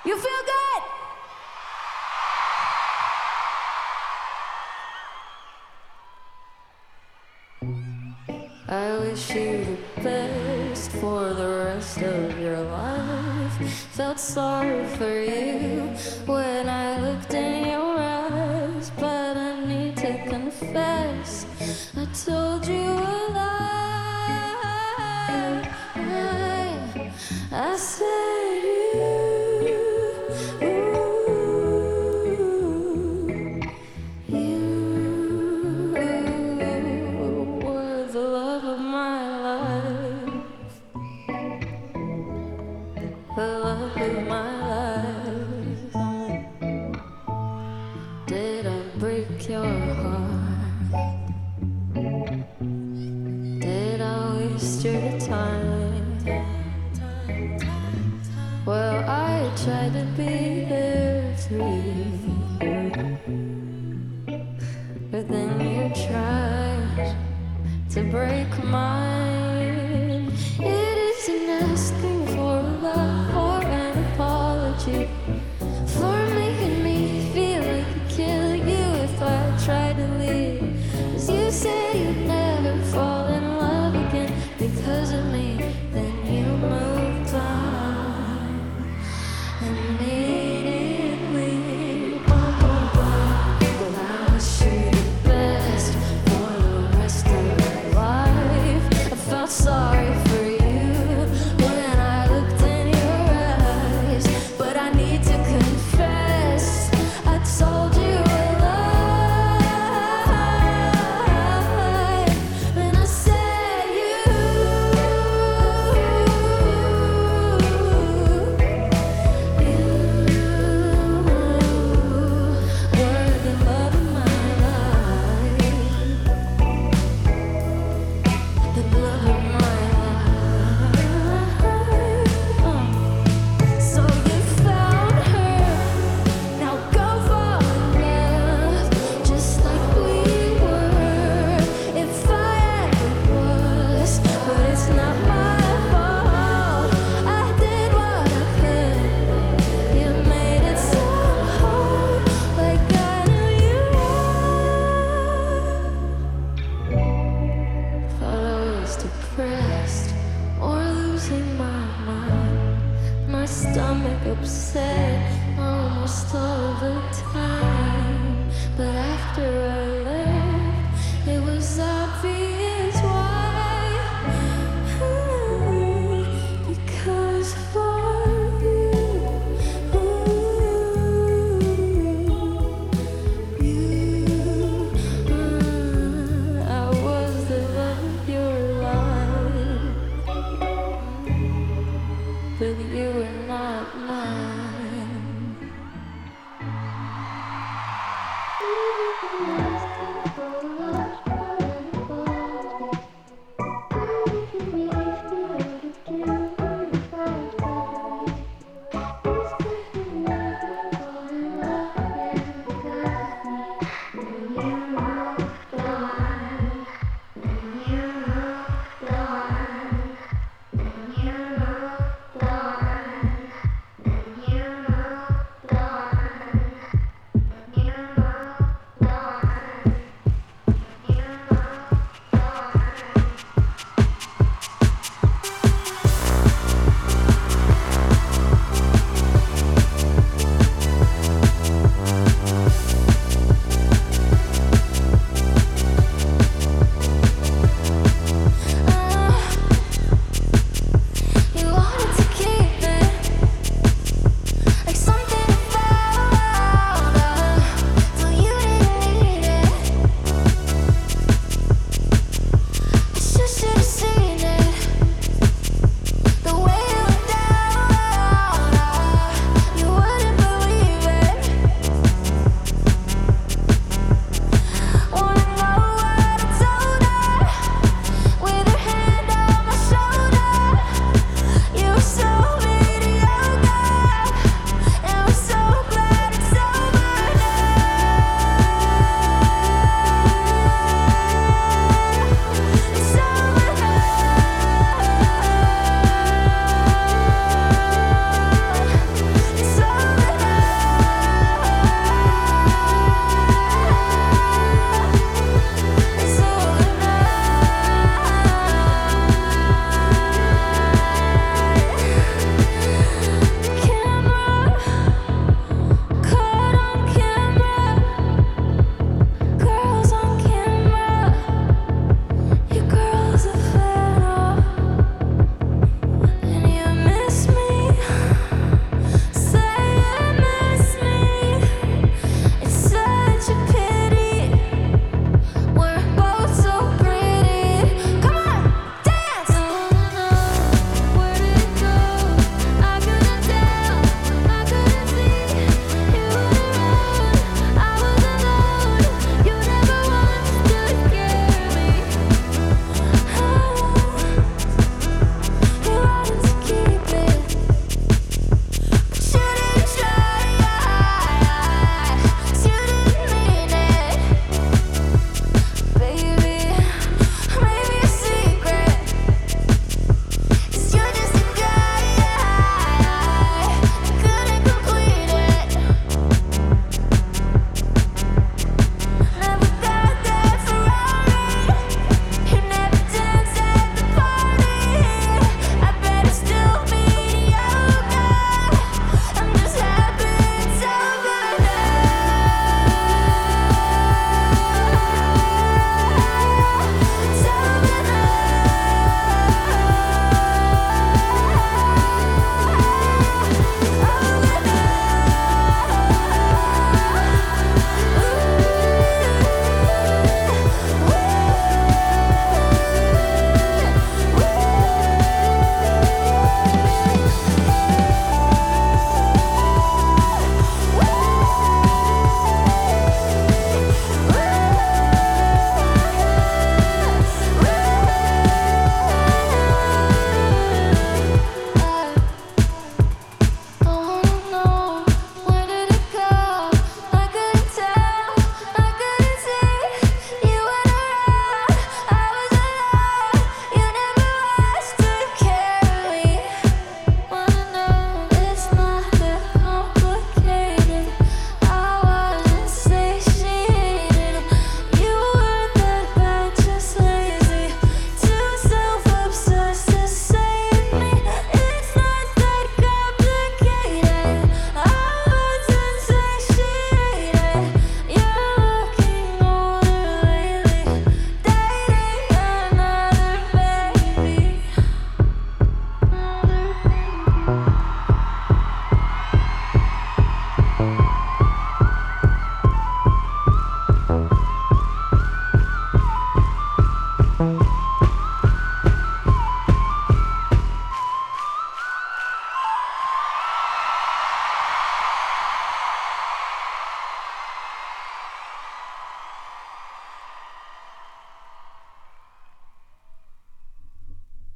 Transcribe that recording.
You feel good? I wish you the best for the rest of your life. Felt sorry for you when I looked in your eyes, but I need to confess, I told you a lie. I said you were the love of my life, the love of my life. Did I break your heart? Did I waste your time? Well, I tried to be there for you, but then you tried to break mine. It isn't asking for a lot or an apology for making me feel like I'd kill you if I tried to leave. 'Cause you said you'd never fall in love again because of me. Then you moved on immediately. But I wish you the best for the rest of your life. I felt sorry for you when I looked in your eyes, but I need to confess, I told you a lie. And I said you were the love of my life, the love of my life. So you found her, now go fall in love, just like we were. If I ever was, but it's not my fault. I did what I could. You made it so hard, like I knew you would. Thought I was depressed or losing my mind. My stomach upset almost all the time. But after I left, it was obvious why. Because for you, I was the love of your life, but you were not mine.